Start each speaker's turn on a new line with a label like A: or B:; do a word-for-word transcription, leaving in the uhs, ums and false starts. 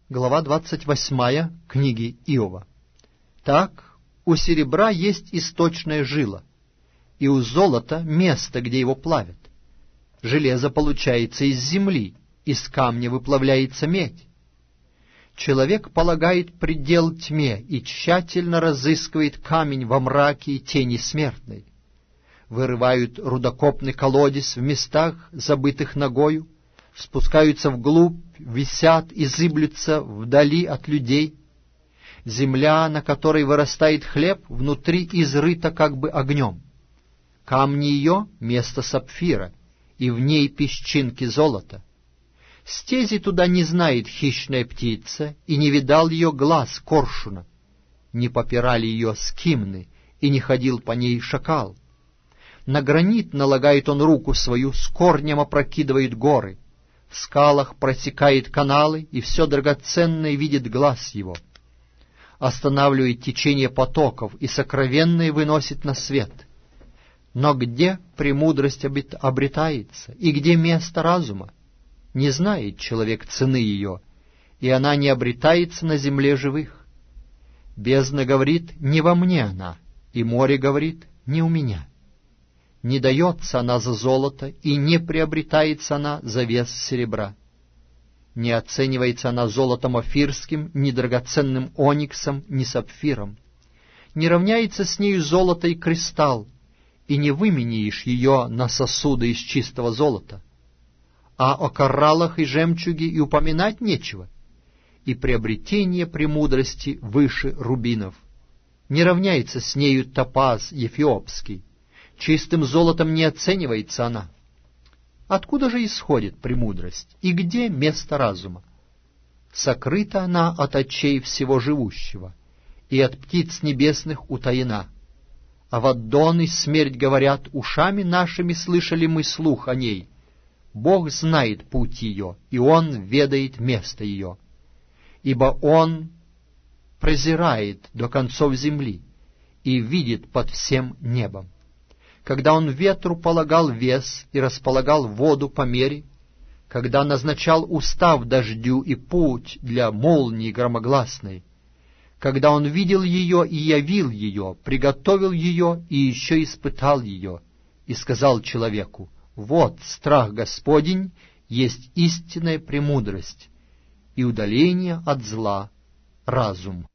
A: Глава двадцать восьмая книги Иова. Так, у серебра есть источная жила, и у золота место, где его плавят. Железо получается из земли, из камня выплавляется медь. Человек полагает предел тьме и тщательно разыскивает камень во мраке и тени смертной. Вырывают рудокопный колодец в местах, забытых ногою, спускаются вглубь, висят и зыблются вдали от людей. Земля, на которой вырастает хлеб, внутри изрыта как бы огнем. Камни ее — место сапфира, и в ней песчинки золота. Стези туда не знает хищная птица, и не видал ее глаз коршуна. Не попирали ее скимны, и не ходил по ней шакал. На гранит налагает он руку свою, с корнем опрокидывает горы. В скалах просекает каналы, и все драгоценное видит глаз его. Останавливает течение потоков, и сокровенное выносит на свет. Но где премудрость обретается, и где место разума? Не знает человек цены ее, и она не обретается на земле живых. Бездна говорит: не во мне она, и море говорит: не у меня. Не дается она за золото, и не приобретается она за вес серебра. Не оценивается она золотом офирским, ни драгоценным ониксом, ни сапфиром. Не равняется с нею золото и кристалл, и не выменяешь ее на сосуды из чистого золота. А о кораллах и жемчуге и упоминать нечего, и приобретение премудрости выше рубинов. Не равняется с нею топаз эфиопский, чистым золотом не оценивается она. Откуда же исходит премудрость, и где место разума? Сокрыта она от очей всего живущего, и от птиц небесных утаена. Аваддон и смерть говорят: ушами нашими слышали мы слух о ней. Бог знает путь ее, и Он ведает место ее. Ибо Он презирает до концов земли и видит под всем небом. Когда Он ветру полагал вес и располагал воду по мере, когда назначал устав дождю и путь для молнии громогласной, когда Он видел ее и явил ее, приготовил ее и еще испытал ее, и сказал человеку: вот страх Господень есть истинная премудрость, и удаление от зла — разум.